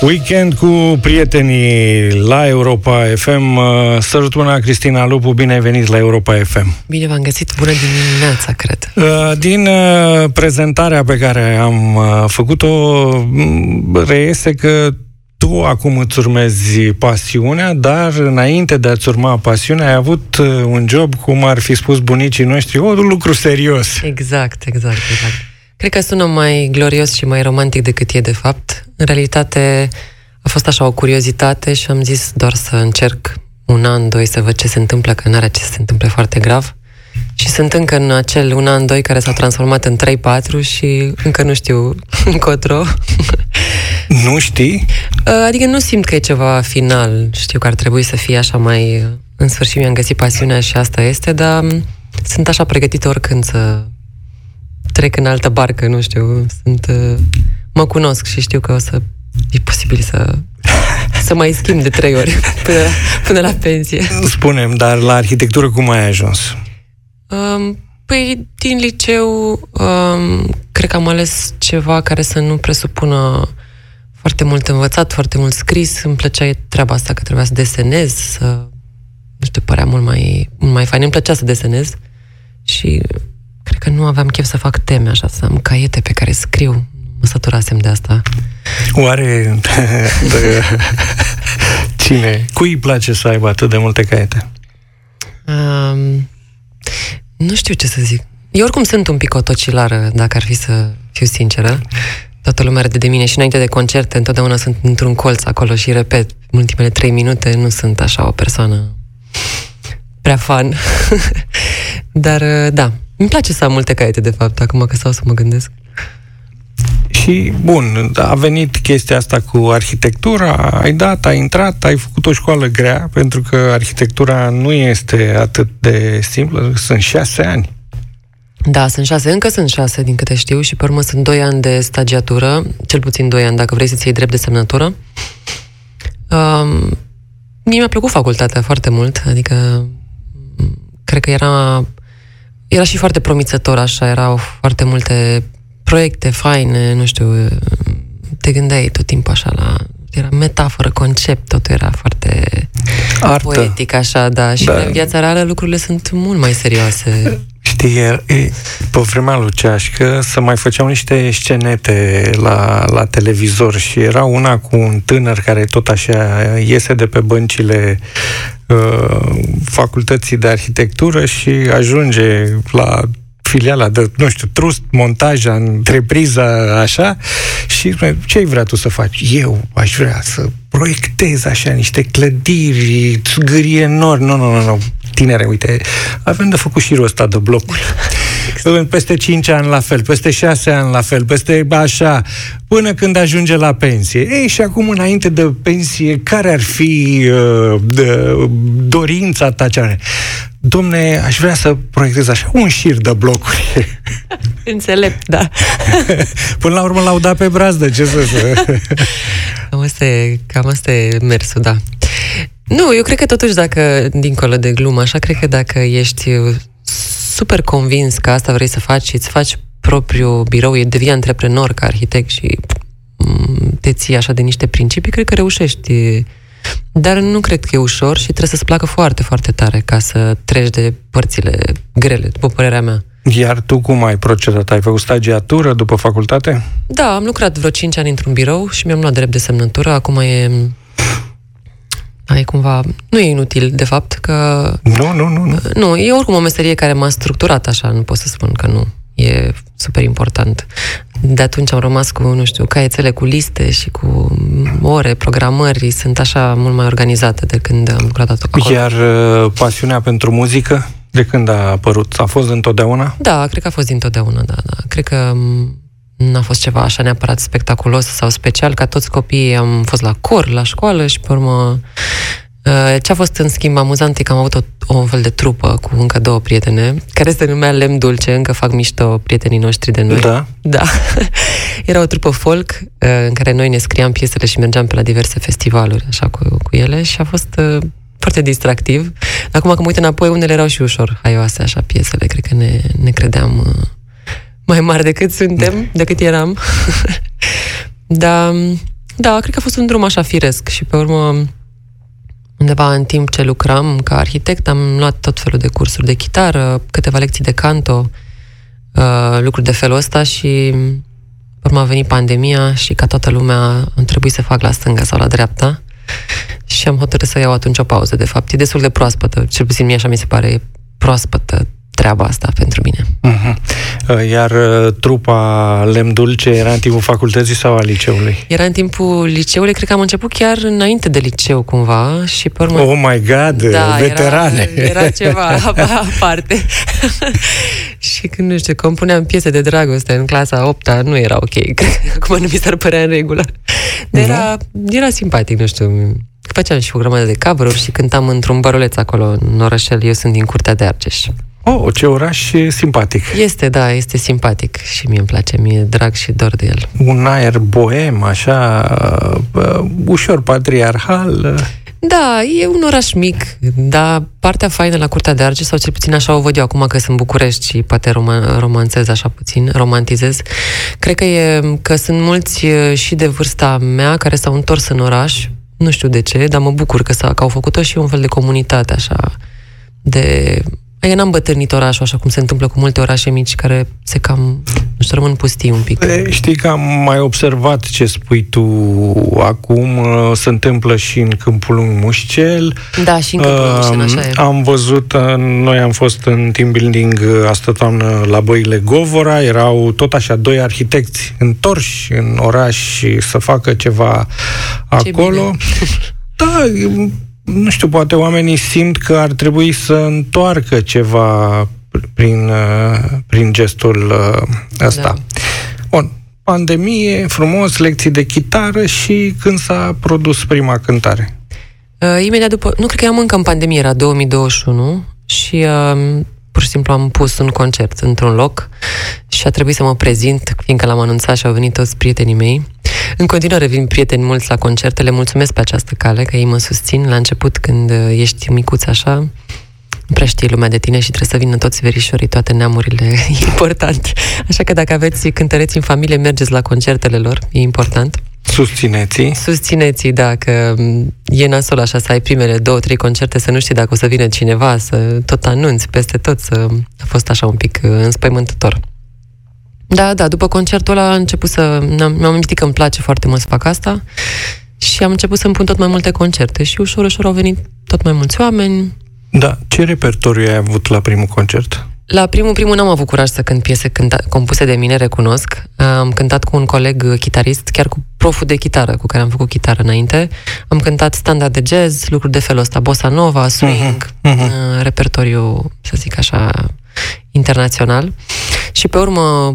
Weekend cu prietenii la Europa FM. Sărutuna Cristina Lupu, bine ai venit la Europa FM. Bine v-am găsit, bună dimineața, cred. Din prezentarea pe care am făcut-o, reiese că tu acum îți urmezi pasiunea, dar înainte de a-ți urma pasiunea, ai avut un job, cum ar fi spus bunicii noștri, un lucru serios. Exact. Cred că sună mai glorios și mai romantic decât e de fapt. În realitate a fost așa o curiozitate și am zis doar să încerc 1 an, 2 să văd ce se întâmplă, că n-are ce să se întâmple foarte grav. Și sunt încă în acel 1 an, 2 care s-au transformat în 3-4 și încă nu știu încotro. Nu știi? Adică nu simt că e ceva final. Știu că ar trebui să fie așa mai... În sfârșit mi-am găsit pasiunea și asta este, dar sunt așa pregătită oricând să trec în altă barcă, nu știu. Mă cunosc și știu că o să e posibil să mai schimb de 3 ori până la pensie. Spune-mi, dar la arhitectură cum ai ajuns? Păi, din liceu cred că am ales ceva care să nu presupună foarte mult învățat, foarte mult scris. Îmi plăcea treaba asta că trebuia să desenez, nu știu, părea mult mai fain. Îmi plăcea să desenez și cred că nu aveam chef să fac teme așa, să am caiete pe care scriu. Mă săturasem de asta. Oare cui îi place să aibă atât de multe caiete? Nu știu ce să zic. Eu oricum sunt un pic otocilară, dacă ar fi să fiu sinceră. Toată lumea râde de mine și înainte de concerte întotdeauna sunt într-un colț acolo și repet, în ultimele 3 minute nu sunt așa o persoană prea fan. Dar da, îmi place să am multe caiete, de fapt, acum că stau să mă gândesc. Și, bun, a venit chestia asta cu arhitectura, ai intrat, ai făcut o școală grea, pentru că arhitectura nu este atât de simplă, sunt 6 ani. Da, încă sunt 6, din câte știu, și pe urmă sunt 2 ani de stagiatură, cel puțin 2 ani, dacă vrei să-ți iei drept de semnătură. Mie mi-a plăcut facultatea foarte mult, adică cred că era și foarte promițător, așa, erau foarte multe proiecte faine, nu știu, te gândeai tot timpul așa era metaforă, concept, totul era foarte artă, poetic, așa, da, și în viața reală lucrurile sunt mult mai serioase. Știi, pe vremea lui Ceașcă să mai făceau niște scenete la televizor și era una cu un tânăr care tot așa iese de pe băncile facultății de arhitectură și ajunge la filiala de, nu știu, trust, montaja, întrepriza, așa, și spune, ce-ai vrea tu să faci? Eu aș vrea să proiectez așa niște clădiri, zgârii enormi. Nu. Tinere, uite, avem de făcut șirul ăsta de blocuri. Peste 5 ani la fel, peste 6 ani la fel, peste așa, până când ajunge la pensie. Ei, și acum, înainte de pensie, care ar fi dorința ta? Dom'le, aș vrea să proiectez așa un șir de blocuri. Înțelept, da. Până la urmă l-au dat pe brazdă, ce să Cam asta e mersul, da. Nu, eu cred că totuși dacă, dincolo de glumă, așa, cred că dacă ești super convins că asta vrei să faci și îți faci propriul birou, devii antreprenor ca arhitect și te ții așa de niște principii, cred că reușești. Dar nu cred că e ușor și trebuie să-ți placă foarte, foarte tare ca să treci de părțile grele, după părerea mea. Iar tu cum ai procedat? Ai făcut stagiatură după facultate? Da, am lucrat vreo 5 ani într-un birou și mi-am luat drept de semnătură. Acum e cumva... Nu e inutil, de fapt, că... Nu. Nu, e oricum o meserie care m-a structurat așa, nu pot să spun că nu. E super important. De atunci am rămas cu, nu știu, caiețele cu liste și cu ore, programări, sunt așa mult mai organizate de când am lucrat acolo. Iar pasiunea pentru muzică, de când a apărut? A fost întotdeauna? Da, cred că a fost dintotdeauna, da. Cred că n-a fost ceva așa neapărat spectaculos sau special, ca toți copiii am fost la cor, la școală și pe urmă ce a fost în schimb amuzant e că am avut o fel de trupă cu încă 2 prietene, care se numea Lemn Dulce, încă fac mișto prietenii noștri de noi. Da. Era o trupă folk în care noi ne scriam piesele și mergeam pe la diverse festivaluri așa cu ele și a fost foarte distractiv. Acum când mă uit înapoi, unele erau și ușor haioase așa piesele, cred că ne credeam mai mari decât suntem, decât eram. Dar Da, cred că a fost un drum așa firesc și pe urmă, undeva în timp ce lucram ca arhitect, am luat tot felul de cursuri de chitară, câteva lecții de canto, lucruri de felul ăsta și pe urmă a venit pandemia și ca toată lumea am trebuit să fac la stânga sau la dreapta și am hotărât să iau atunci o pauză, de fapt. E destul de proaspătă, cel puțin mie așa mi se pare proaspătă treaba asta pentru mine. Iar trupa Lemn Dulce era în timpul facultății sau al liceului? Era în timpul liceului, cred că am început chiar înainte de liceu cumva și pe urmă... Oh my God, da, veterane! Era ceva aparte. Și când, nu știu, compuneam piese de dragoste în clasa 8-a, nu era ok. Acum nu mi s-ar părea în regulă. Dar era simpatic, nu știu. Făceam și o grămadă de cover-uri și cântam într-un băruleț acolo în orășel. Eu sunt din Curtea de Argeș. Oh, ce oraș simpatic. Este simpatic și mie îmi place, mi-e drag și dor de el. Un aer boem, așa, ușor patriarhal. Da, e un oraș mic, dar partea faină la Curtea de Argeș, sau cel puțin așa o văd eu acum că sunt București și poate romanțez așa puțin, romantizez, cred că sunt mulți și de vârsta mea care s-au întors în oraș, nu știu de ce, dar mă bucur că au făcut-o și un fel de comunitate așa, Eu n-am bătrânit orașul, așa cum se întâmplă cu multe orașe mici care se cam, nu știu, rămân pustii un pic. Știi că am mai observat ce spui tu acum, se întâmplă și în Câmpul Lung Mușcel. Da, și în Câmpul Lung Mușcel, așa e. Am văzut, noi am fost în team building astă toamnă la Băile Govora, erau tot așa 2 arhitecți întorși în oraș și să facă ceva acolo. Da, nu știu, poate oamenii simt că ar trebui să întoarcă ceva prin gestul ăsta. Da. Bun, pandemie, frumos, lecții de chitară și când s-a produs prima cântare? Imediat după, nu cred că eram încă în pandemie, era 2021 și pur și simplu am pus un concert într-un loc și a trebuit să mă prezint, fiindcă l-am anunțat și au venit toți prietenii mei. În continuare vin prieteni mulți la concerte, le mulțumesc pe această cale, că ei mă susțin. La început, când ești micuț așa, nu prea știi lumea de tine și trebuie să vină toți verișorii, toate neamurile, e important. Așa că dacă aveți cântăreți în familie, mergeți la concertele lor, e important. Susțineți-i, da, că e nasol așa să ai primele 2-3 concerte, să nu știi dacă o să vină cineva, să tot anunți peste tot, a fost așa un pic înspăimântător. Da, după concertul ăla mi-am amintit că îmi place foarte mult să fac asta și am început să-mi pun tot mai multe concerte și ușor, ușor au venit tot mai mulți oameni. Da, ce repertoriu ai avut la primul concert? La primul n-am avut curaj să cânt piese compuse de mine, recunosc. Am cântat cu un coleg chitarist, chiar cu proful de chitară, cu care am făcut chitară înainte. Am cântat standard de jazz, lucruri de felul ăsta, bossa nova, swing, repertoriu, să zic așa, internațional. Și pe urmă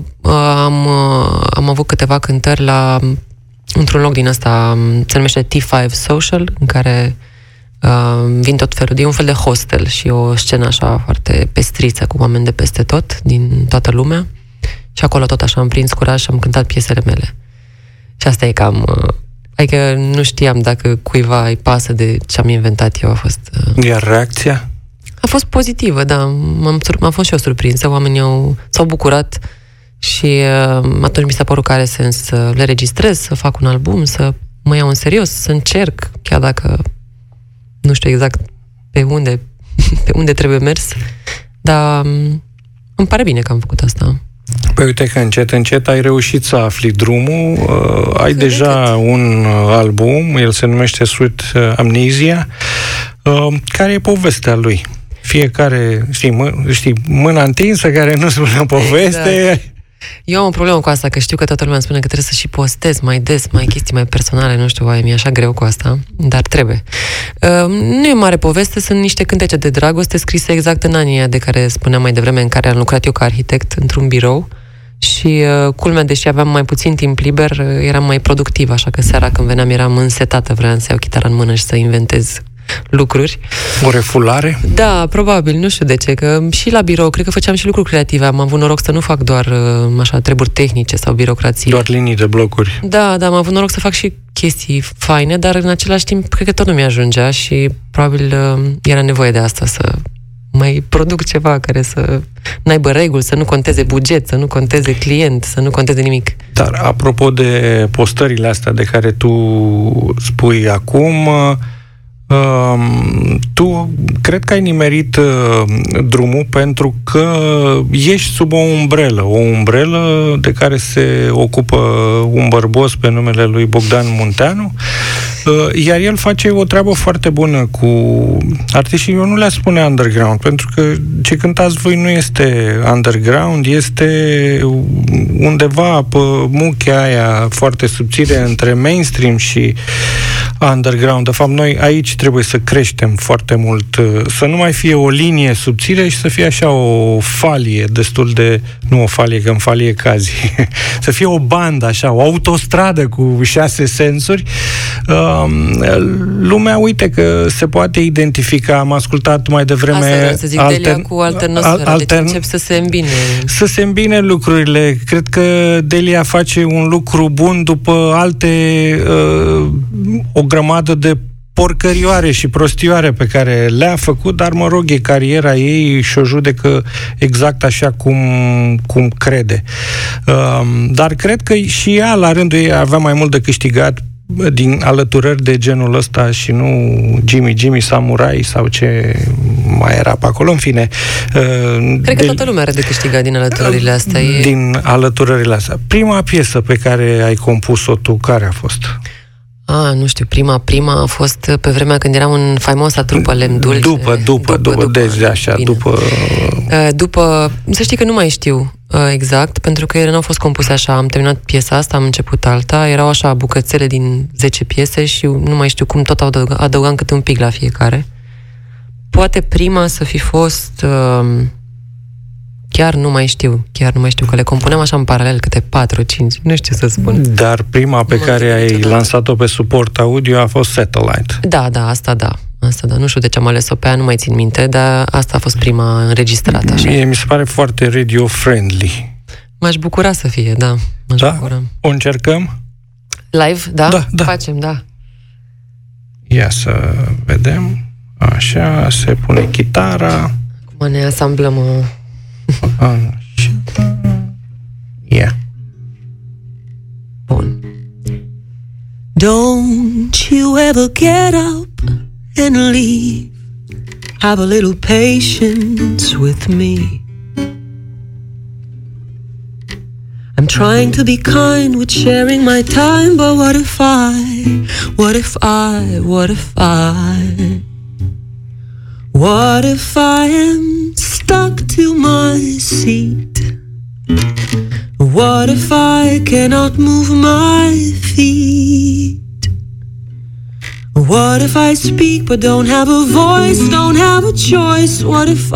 am avut câteva cântări într-un loc din ăsta, se numește T5 Social, în care vin tot felul, e un fel de hostel și o scenă așa foarte pestriță, cu oameni de peste tot, din toată lumea. Și acolo tot așa am prins curaj și am cântat piesele mele. Și asta e cam... Adică nu știam dacă cuiva îi pasă de ce am inventat eu, a fost... Iar reacția? A fost pozitivă, da. M-am fost și eu surprinsă, oamenii s-au bucurat și atunci mi s-a părut că are sens să le registrez, să fac un album, să mă iau în serios, să încerc, chiar dacă nu știu exact pe unde trebuie mers, dar îmi pare bine că am făcut asta. Păi uite că încet ai reușit să afli drumul, ai deja un album, el se numește Sweet Amnesia, care e povestea lui? Fiecare, știi, mâna întinsă care nu spune o poveste. Exact. Eu am o problemă cu asta, că știu că toată lumea îmi spune că trebuie să și postez mai des, mai chestii mai personale, nu știu, mi-e așa greu cu asta, dar trebuie. Nu e mare poveste, sunt niște cântece de dragoste scrise exact în anii aia de care spuneam mai devreme, în care am lucrat eu ca arhitect într-un birou și culmea, deși aveam mai puțin timp liber, eram mai productiv, așa că seara când veneam eram însetată, vreau să iau chitara în mână și să inventez lucruri. O refulare? Da, probabil, nu știu de ce, că și la birou cred că făceam și lucruri creative, am avut noroc să nu fac doar așa treburi tehnice sau birocrație. Doar linii de blocuri. Da, am avut noroc să fac și chestii faine, dar în același timp cred că tot nu mi-ajungea și probabil era nevoie de asta, să mai produc ceva care să n-aibă reguli, să nu conteze buget, să nu conteze client, să nu conteze nimic. Dar apropo de postările astea de care tu spui acum, tu cred că ai nimerit drumul pentru că ești sub o umbrelă de care se ocupă un bărbos pe numele lui Bogdan Munteanu, iar el face o treabă foarte bună cu artiștii. Eu nu le spune underground, pentru că ce cântați voi nu este underground, este undeva pe muchea aia foarte subțire între mainstream și underground. De fapt, noi aici trebuie să creștem foarte mult, să nu mai fie o linie subțire și să fie așa o falie destul de... Nu o falie, că în falie cazi. Să fie o bandă, așa, o autostradă cu 6 sensuri. Lumea, uite că se poate identifica. Am ascultat mai devreme... Asta vreau să zic, Delia cu Alternosfera. Deci încep să se îmbine. Să se îmbine lucrurile. Cred că Delia face un lucru bun după alte... o grămadă de porcărioare și prostioare pe care le-a făcut, dar mă rog, e cariera ei și o judecă exact așa cum crede. Dar cred că și ea, la rândul ei, avea mai mult de câștigat din alăturări de genul ăsta și nu Jimmy Samurai sau ce mai era pe acolo, în fine. Cred că toată lumea are de câștigat din alăturările astea. Din alăturările astea. Prima piesă pe care ai compus-o tu, care a fost? Nu știu, prima a fost pe vremea când eram în faimoasa trupă Lemn Dulce. După, deci așa, bine. După, să știi că nu mai știu exact, pentru că ele nu au fost compuse așa. Am terminat piesa asta, am început alta, erau așa bucățele din 10 piese și nu mai știu cum tot adăugam câte un pic la fiecare. Poate prima să fi fost... Chiar nu mai știu, că le compuneam așa în paralel, câte 4-5, nu știu să spun. Dar prima pe care ai lansat-o pe suport audio a fost Satellite. Da, asta da. Nu știu de ce am ales-o pe aia, nu mai țin minte, dar asta a fost prima înregistrată. Așa. Mie mi se pare foarte radio-friendly. M-aș bucura să fie, da. Bucura. O încercăm? Live, da? Da. Facem, da. Ia să vedem. Așa, se pune chitara. Acum ne asamblăm... Yeah. Bun. Don't you ever get up and leave. Have a little patience with me. I'm trying to be kind with sharing my time, but what if I am stuck to my seat? What if I cannot move my feet? What if I speak but don't have a voice, don't have a choice? What if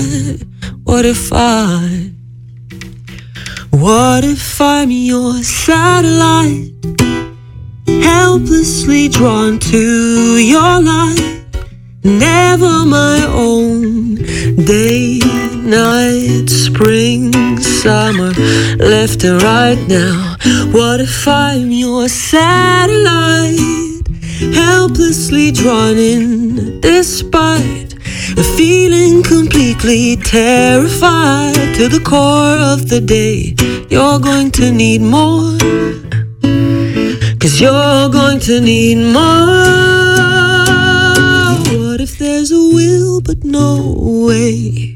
I'm your satellite, helplessly drawn to your light? Never my own. Day, night, spring, summer, left and right now. What if I'm your satellite, helplessly drawn in despite a feeling completely terrified? To the core of the day, you're going to need more, 'cause you're going to need more. What if there's a will but no way?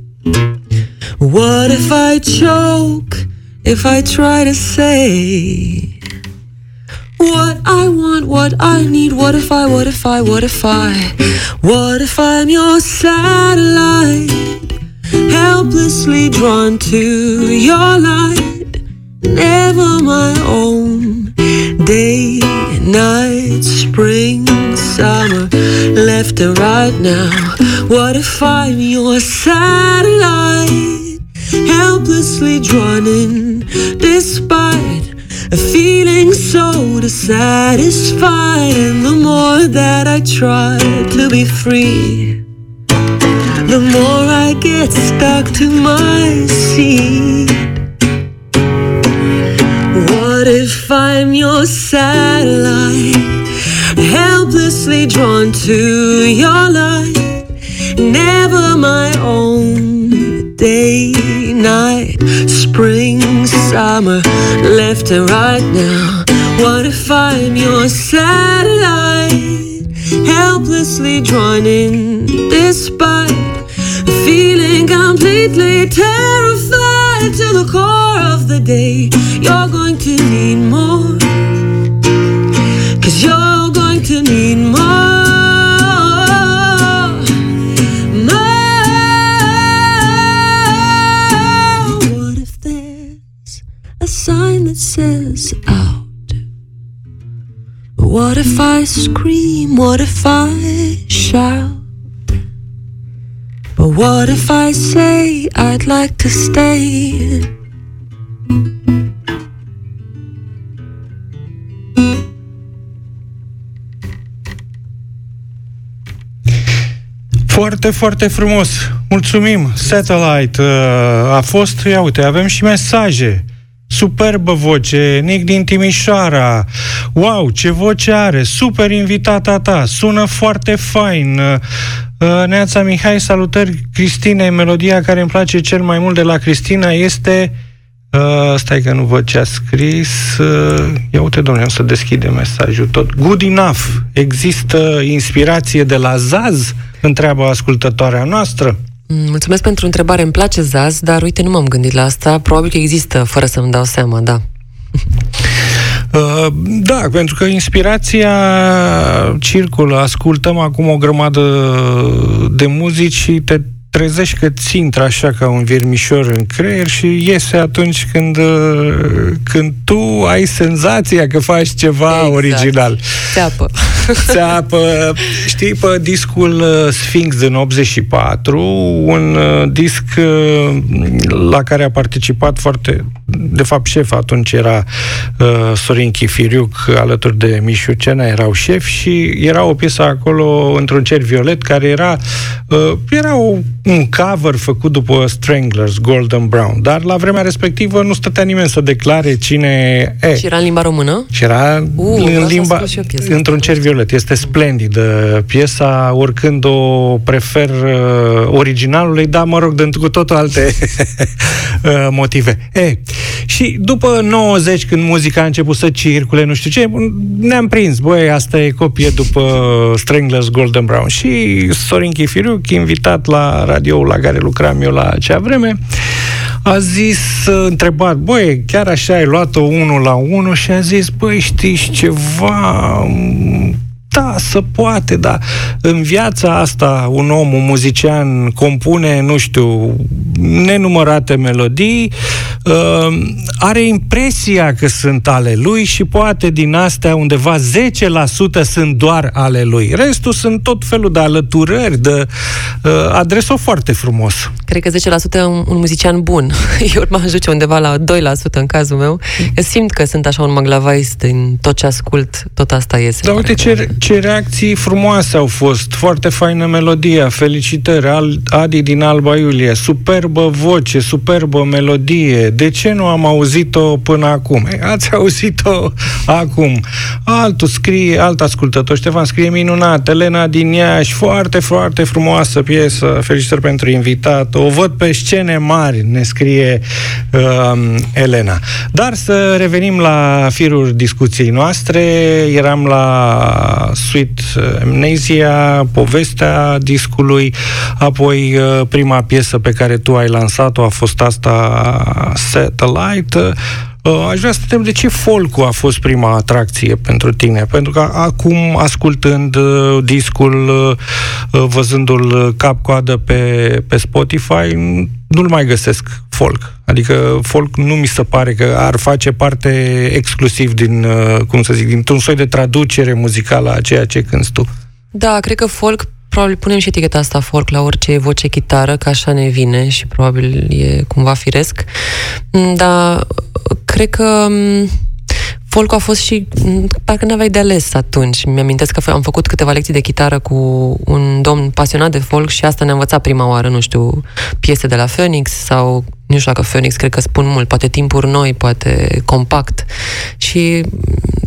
What if I choke if I try to say what I want, what I need? What if I'm your satellite, helplessly drawn to your light? Never my own. Day, night, spring, summer, left and right now. What if I'm your satellite, helplessly drawn in despite a feeling so dissatisfied? And the more that I try to be free, the more I get stuck to my seat. What if I'm your satellite, helplessly drawn to your light? Never my own. Day, night, spring, summer, left and right now. What if I'm your satellite, helplessly drawn in despite feeling completely terrified to the core of the day. You're going to need more, 'cause you're going to need more. What if there's a sign that says out? What if I scream? What if I shout? But what if I say I'd like to stay? Foarte, foarte frumos. Mulțumim. Satellite a fost, ia uite, avem și mesaje. Superbă voce, Nic din Timișoara. Wow, ce voce are, super invitata ta, sună foarte fain. Neața Mihai, salutări Cristinei. Melodia care îmi place cel mai mult de la Cristina este... stai că nu văd ce a scris. Ia uite, domnule, o să deschide mesajul tot. Good enough. Există inspirație de la Zaz? Întreabă ascultătoarea noastră. Mulțumesc pentru întrebare. Îmi place Zaz, dar uite, nu m-am gândit la asta. Probabil că există, fără să-mi dau seama, da. Da, pentru că inspirația circulă. Ascultăm acum o grămadă de muzici și te trezești că ți intră așa ca un viermișor în creier și iese atunci când tu ai senzația că faci ceva original. Țeapă. Știi, pe discul Sphinx din 84, un disc la care a participat de fapt șef atunci era Sorin Chifiriuc alături de Mișu Cena, erau șefi și era o piesă acolo, Într-un cer violet, care era un cover făcut după Stranglers, Golden Brown, dar la vremea respectivă nu stătea nimeni să declare cine e. Și era în limba română? Și era în limba... Într-un cer violet. Este splendidă piesa, oricând o prefer originalului, dar mă rog, cu totul alte motive. Și după 90, când muzica a început să circule, nu știu ce, ne-am prins, băi, asta e copie după Stranglers, Golden Brown. Și Sorin Chifiriuc, invitat la radioul la care lucram eu la acea vreme, a zis, întrebat, băi, chiar așa ai luat-o 1-1 și a zis, băi, știi ceva... Da, se poate, dar în viața asta un muzician compune, nu știu, nenumărate melodii, are impresia că sunt ale lui și poate din astea undeva 10% sunt doar ale lui. Restul sunt tot felul de alăturări, adresă foarte frumos. Cred că 10% un muzician bun. Eu mă ajunge undeva la 2% în cazul meu. Eu simt că sunt așa un maglavais din tot ce ascult, tot asta iese. Dar uite ce reacții frumoase au fost. Foarte faină melodia. Felicitări. Adi din Alba Iulie. Superbă voce, superbă melodie. De ce nu am auzit-o până acum? Ați auzit-o acum. Alt ascultător, Ștefan, scrie minunat. Elena din Iași. Foarte, foarte frumoasă piesă. Felicitări pentru invitat. O văd pe scene mari, ne scrie Elena. Dar să revenim la firul discuției noastre. Eram la Sweet Amnesia, povestea discului, apoi prima piesă pe care tu ai lansat-o a fost asta, Satellite. Aș vrea să te întreb de ce folk-ul a fost prima atracție pentru tine, pentru că acum, ascultând discul, văzându-l cap-coadă pe Spotify, nu-l mai găsesc folk. Adică folk nu mi se pare că ar face parte exclusiv dintr-un soi de traducere muzicală a ceea ce cânti tu. Da, cred că folk, probabil punem și eticheta asta folk la orice voce chitară, că așa ne vine și probabil e cumva firesc. Dar cred că folk-ul a fost și parcă n-aveai de ales atunci. Mi-amintesc că am făcut câteva lecții de chitară cu un domn pasionat de folk și asta ne-a învățat prima oară, nu știu, piese de la Phoenix sau, nu știu dacă Phoenix, cred că spun mult, poate Timpuri Noi, poate Compact. Și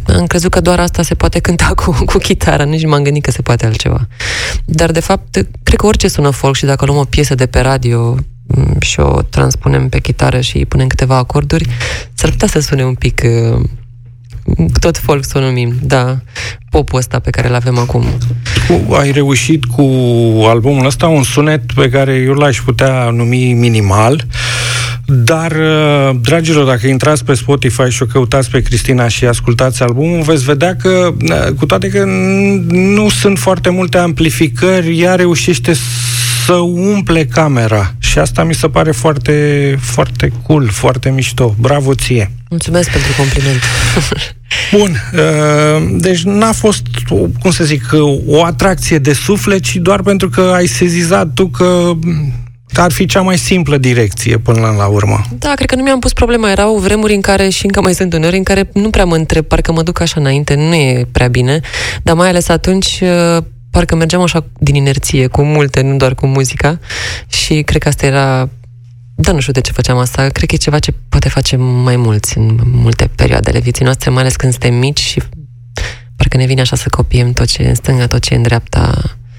Am crezut că doar asta se poate cânta cu chitara, nici m-am gândit că se poate altceva. Dar, de fapt, cred că orice sună folk și dacă luăm o piesă de pe radio și o transpunem pe chitară și punem câteva acorduri, s-ar putea să sune un pic tot folk să o numim, da, popul ăsta pe care îl avem acum. Ai reușit cu albumul ăsta un sunet pe care eu l-aș putea numi minimal, dar, dragilor, dacă intrați pe Spotify și o căutați pe Cristina și ascultați albumul, veți vedea că, cu toate că nu sunt foarte multe amplificări, ea reușește să umple camera și asta mi se pare foarte, foarte cool, foarte mișto. Bravo ție! Mulțumesc pentru compliment! Bun, deci n-a fost, cum să zic, o atracție de suflet, ci doar pentru că ai sezizat tu că ar fi cea mai simplă direcție până la urmă. Da, cred că nu mi-am pus problema. Erau vremuri în care, și încă mai sunt uneori, în care nu prea mă întreb, parcă mă duc așa înainte, nu e prea bine, dar mai ales atunci parcă mergeam așa din inerție, cu multe, nu doar cu muzica, și cred că asta era... Da, nu știu de ce făceam asta. Cred că e ceva ce poate face mai mulți în multe perioade ale vieții noastre, mai ales când suntem mici și parcă ne vine așa să copiem tot ce e în stânga, tot ce e în dreapta.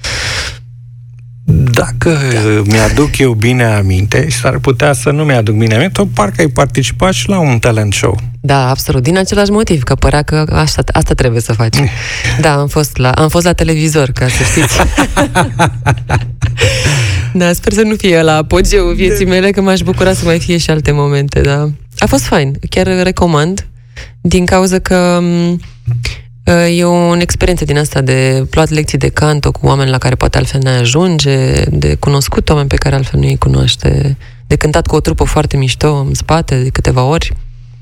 Dacă mi-aduc eu bine aminte, și s-ar putea să nu mi-aduc bine aminte, parcă ai participat și la un talent show. Da, absolut. Din același motiv, că părea că asta trebuie să faci. Da, am fost la televizor, ca să știți. Da, sper să nu fie la apogeul vieții mele, că m-aș bucura să mai fie și alte momente, da. A fost fain, chiar recomand, din cauza că e o experiență din asta de luat lecții de canto cu oameni la care poate altfel ne ajunge, de cunoscut oameni pe care altfel nu îi cunoaște, de cântat cu o trupă foarte mișto în spate de câteva ori.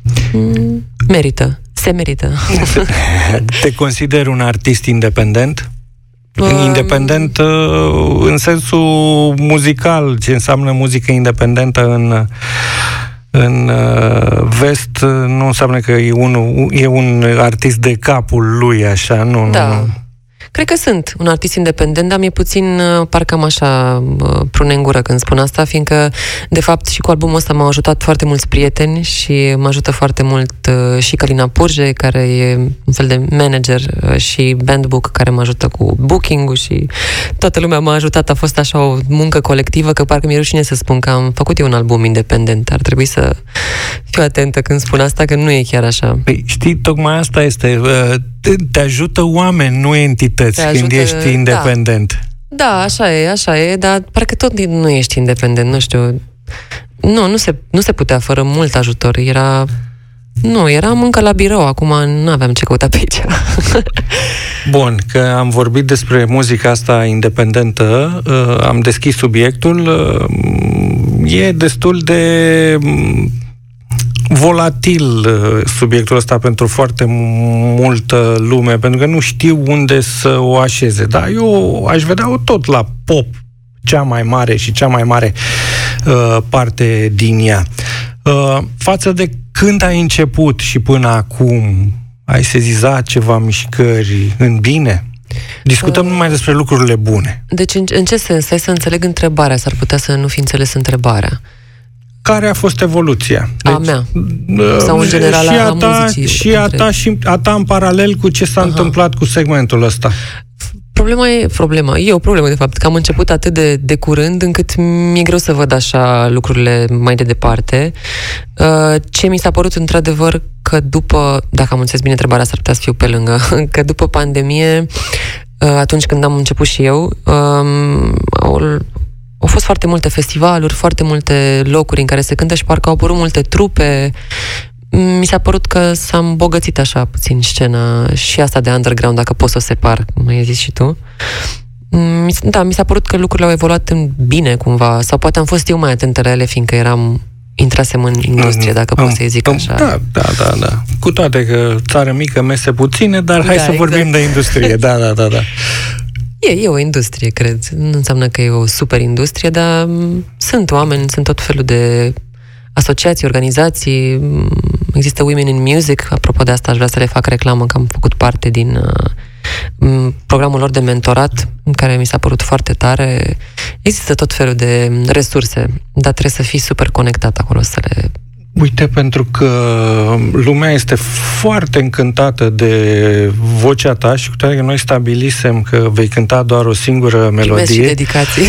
Se merită. Te consideri un artist independent? Independent în sensul muzical, ce înseamnă muzică independentă în vest, nu înseamnă că e un artist de capul lui, așa, nu. Cred că sunt un artist independent, dar mi-e puțin, parcă am așa prune în gură când spun asta, fiindcă, de fapt, și cu albumul ăsta m-au ajutat foarte mulți prieteni și mă ajută foarte mult și Călina Purje, care e un fel de manager, și Bandbook, care mă ajută cu booking-ul, și toată lumea m-a ajutat. A fost așa o muncă colectivă, că parcă mi-e rușine să spun că am făcut eu un album independent. Ar trebui să fiu atentă când spun asta, că nu e chiar așa. Păi, știi, tocmai asta este... Te ajută oameni, nu entități, când ești independent. Da, așa e, dar parcă tot nu ești independent, nu știu. Nu se putea fără mult ajutor. Eram încă la birou, acum nu aveam ce căuta pe aici. Bun, că am vorbit despre muzica asta independentă, am deschis subiectul, e destul de... volatil subiectul ăsta pentru foarte multă lume, pentru că nu știu unde să o așeze. Dar eu aș vedea-o tot la pop, cea mai mare și cea mai mare parte din ea. Față de când ai început și până acum, ai sezizat ceva mișcări în bine? Discutăm numai despre lucrurile bune. Deci, în ce sens? Hai să înțeleg întrebarea, s-ar putea să nu fi înțeles întrebarea. Care a fost evoluția? Deci, a mea. Sau în general a muzicii. Și a ta în paralel cu ce s-a întâmplat cu segmentul ăsta. E o problemă, de fapt, că am început atât de curând, încât mi-e greu să văd așa lucrurile mai de departe. Ce mi s-a părut, într-adevăr, că după, dacă am înțeles bine întrebarea, s-ar putea să fiu pe lângă, că după pandemie, atunci când am început și eu, au fost foarte multe festivaluri, foarte multe locuri în care se cântă și parcă au apărut multe trupe. Mi s-a părut că s-a îmbogățit așa puțin scena și asta de underground, dacă pot să o separ, cum ai zis și tu. Mi s-a părut că lucrurile au evoluat în bine cumva, sau poate am fost eu mai atentă la ele, fiindcă intrasem în industrie, dacă pot să-i zic așa. Da. Cu toate că țară mică, mese puține, dar hai să vorbim de industrie. Da. E o industrie, cred. Nu înseamnă că e o super industrie, dar sunt oameni, sunt tot felul de asociații, organizații. Există Women in Music, apropo de asta aș vrea să le fac reclamă, că am făcut parte din programul lor de mentorat, în care mi s-a părut foarte tare. Există tot felul de resurse, dar trebuie să fii super conectat acolo, să le Uite, pentru că lumea este foarte încântată de vocea ta și cu toate că noi stabilisem că vei cânta doar o singură melodie. Și dedicații.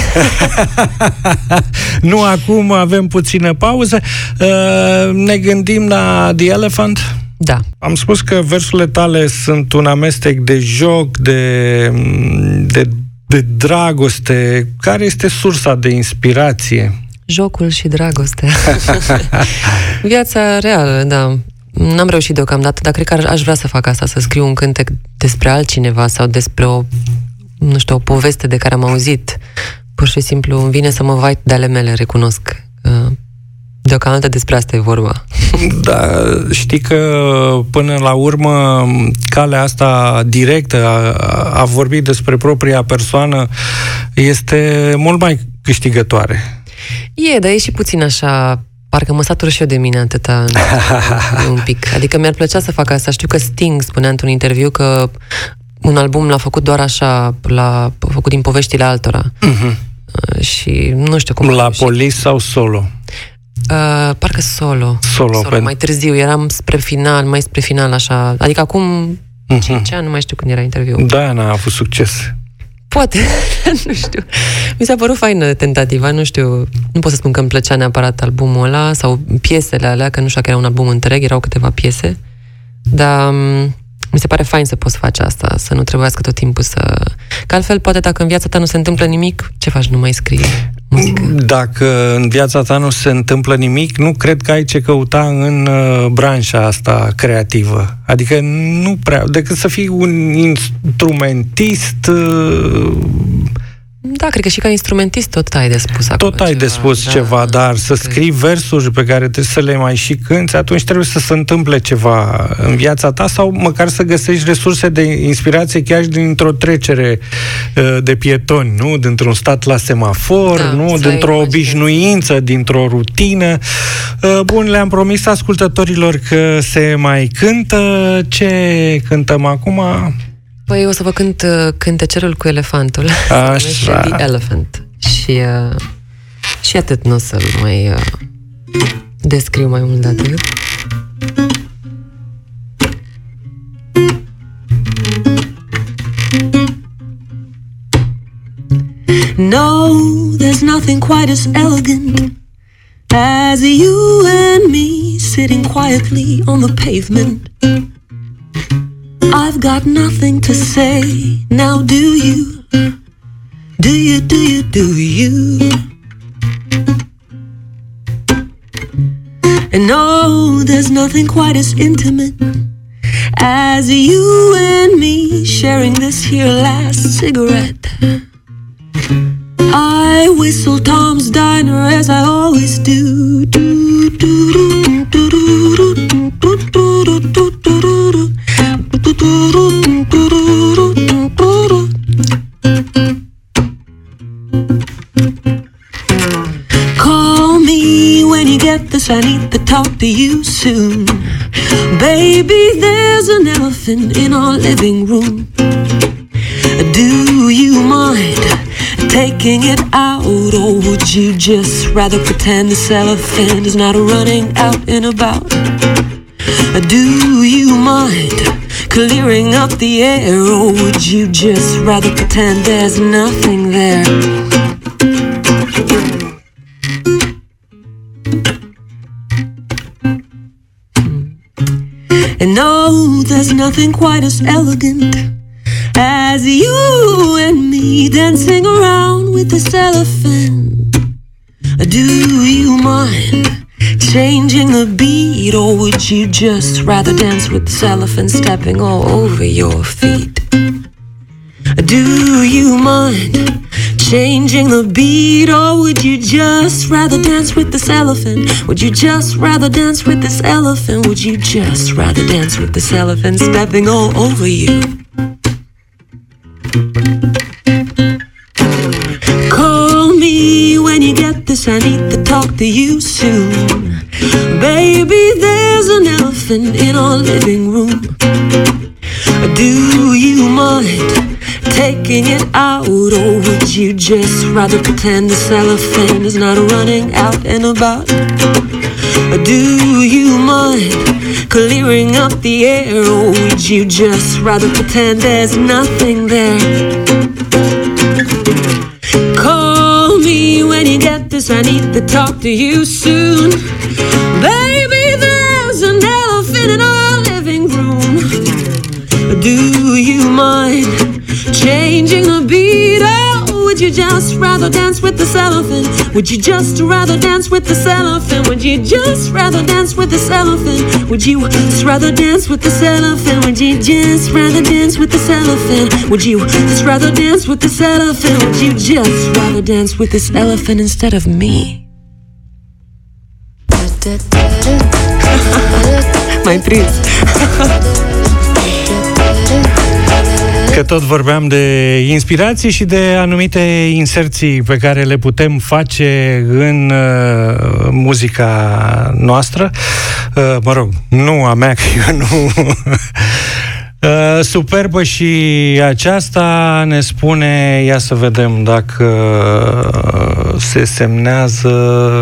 Nu, acum avem puțină pauză. Ne gândim la The Elephant? Da. Am spus că versurile tale sunt un amestec de joc, de dragoste. Care este sursa de inspirație? Jocul și dragostea. Viața reală, da. N-am reușit deocamdată, dar cred că aș vrea să fac asta, să scriu un cântec despre altcineva sau despre o poveste de care am auzit. Pur și simplu îmi vine să mă vai de ale mele, recunosc. Deocamdată despre asta e vorba. Da, știi că până la urmă calea asta directă a vorbi despre propria persoană este mult mai câștigătoare. Dar e și puțin așa, parcă mă satur și eu de mine atâta un pic. Adică mi-ar plăcea să fac asta. Știu că Sting spunea într-un interviu că un album l-a făcut doar așa, l-a făcut din poveștile altora. Și nu știu cum. La Police sau solo? Parcă solo, mai târziu, eram mai spre final, așa, adică acum 5 ani, nu mai știu când era interviul. Da, n-a avut succes. Poate, nu știu. Mi s-a părut faină tentativa, nu știu, nu pot să spun că îmi plăcea neapărat albumul ăla sau piesele alea, că nu știu că era un album întreg, erau câteva piese, dar mi se pare fain să poți face asta, să nu trebuiască tot timpul să... Că altfel, poate dacă în viața ta nu se întâmplă nimic, ce faci? Nu mai scrii muzică? Dacă în viața ta nu se întâmplă nimic, nu cred că ai ce căuta în branșa asta creativă. Adică nu prea... Decât să fii un instrumentist... Da, cred că și ca instrumentist tot ai de spus acolo. Tot ai de spus ceva, dar să scrii versuri pe care trebuie să le mai și cânti, atunci trebuie să se întâmple ceva în viața ta sau măcar să găsești resurse de inspirație chiar și dintr-o trecere de pietoni, nu? Dintr-un stat la semafor, nu? Dintr-o obișnuință, dintr-o rutină. Bun, le-am promis ascultătorilor că se mai cântă. Ce cântăm acum? Păi o să vă cânt Cântecerul cu elefantul. Așa. The Elephant. Și atât, nu o să-l mai descriu mai mult de atât. No, there's nothing quite as elegant as you and me sitting quietly on the pavement. I've got nothing to say, now do you? Do you, do you, do you? And no, there's nothing quite as intimate as you and me sharing this here last cigarette. I whistle Tom's Diner as I always do. Do, do, do, do, do, do, do, do, do, do, do. Call me when you get this, I need to talk to you soon. Baby, there's an elephant in our living room. Do you mind taking it out, or would you just rather pretend this elephant is not running out and about? Do you mind clearing up the air, or would you just rather pretend there's nothing there? And no, there's nothing quite as elegant as you and me dancing around with this elephant. Do you mind changing the beat, or would you just rather dance with this elephant stepping all over your feet? Do you mind changing the beat, or would you just rather dance with this elephant? Would you just rather dance with this elephant? Would you just rather dance with this elephant stepping all over you? Call me when you get this, I need to talk to you soon. Baby, there's an elephant in our living room. Do you mind taking it out, or would you just rather pretend this elephant is not running out and about? Do you mind clearing up the air, or would you just rather pretend there's nothing there? Call me when you get this, I need to talk to you soon. Baby, there's an elephant in our living room. Do you mind changing the beat? Oh, would you just rather dance with this elephant? Would you just rather dance with this elephant? Would you just rather dance with this elephant? Would you just rather dance with this elephant? Would you just rather dance with this elephant? Would you just rather dance with this elephant? Would you just rather dance with this elephant instead of me? M-ai prins. Că tot vorbeam de inspirații și de anumite inserții pe care le putem face în muzica noastră. Mă rog, nu a mea, că eu nu... Superbă și aceasta, ne spune, ia să vedem dacă se semnează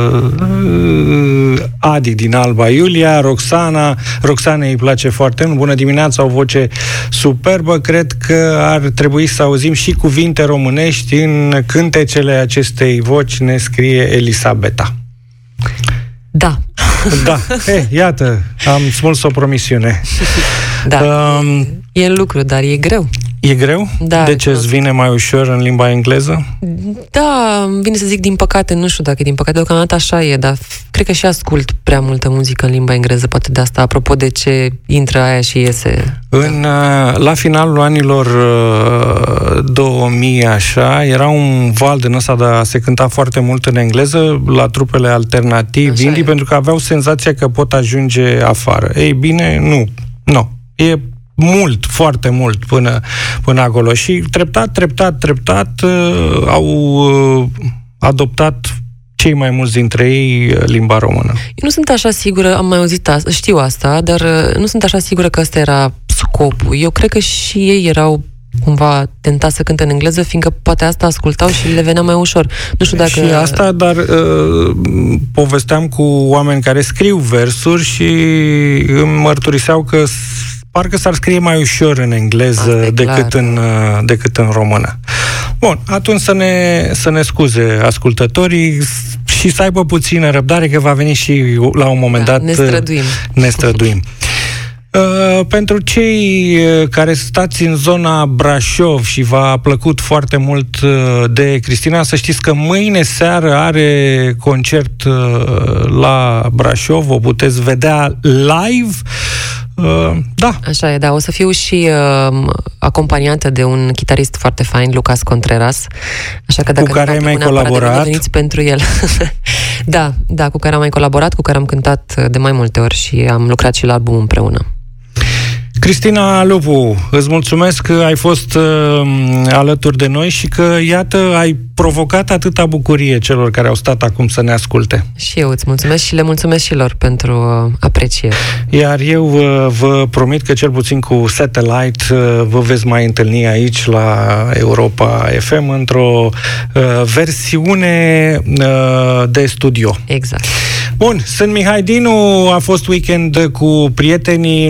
Adi din Alba Iulia, Roxana îi place foarte mult, bună dimineața, o voce superbă, cred că ar trebui să auzim și cuvinte românești în cântecele acestei voci, ne scrie Elisabeta. Da. Da, iată, am smuls o promisiune. Da, e în lucru, dar e greu. E greu? Da. De ce îți vine mai ușor în limba engleză? Da, vine să zic din păcate, nu știu dacă e din păcate, deocamdată așa e, dar cred că și ascult prea multă muzică în limba engleză, poate de asta, apropo de ce intră aia și iese. La finalul anilor 2000, așa, era un val din ăsta, dar se cânta foarte mult în engleză la trupele alternativ indie, pentru că aveau senzația că pot ajunge afară. Ei bine, nu. E mult, foarte mult până acolo. Și treptat au adoptat cei mai mulți dintre ei limba română. Eu nu sunt așa sigură, am mai auzit asta, știu asta, dar nu sunt așa sigură că ăsta era scopul. Eu cred că și ei erau cumva tentați să cânte în engleză, fiindcă poate asta ascultau și le venea mai ușor. Nu știu dacă... Și asta, dar povesteam cu oameni care scriu versuri și îmi mărturiseau că parcă s-ar scrie mai ușor în engleză decât în română. Bun, atunci să ne scuze ascultătorii și să aibă puțină răbdare, că va veni și la un moment dat... Ne străduim. Pentru cei care stați în zona Brașov și v-a plăcut foarte mult de Cristina, să știți că mâine seară are concert la Brașov, o puteți vedea live. Da. Așa e, da. O să fiu și acompaniată de un chitarist foarte fain, Lucas Contreras. Așa că dacă cu care ai mai colaborat? Veniți pentru el. Da, cu care am mai colaborat, cu care am cântat de mai multe ori și am lucrat și la album împreună. Cristina Lupu, îți mulțumesc că ai fost alături de noi și că, iată, ai provocat atâta bucurie celor care au stat acum să ne asculte. Și eu îți mulțumesc și le mulțumesc și lor pentru apreciere. Iar eu vă promit că cel puțin cu Satellite vă veți mai întâlni aici la Europa FM într-o versiune de studio. Exact. Bun, sunt Mihai Dinu, a fost weekend cu prietenii.